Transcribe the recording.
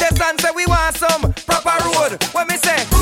Kingston say we want some proper road. When me say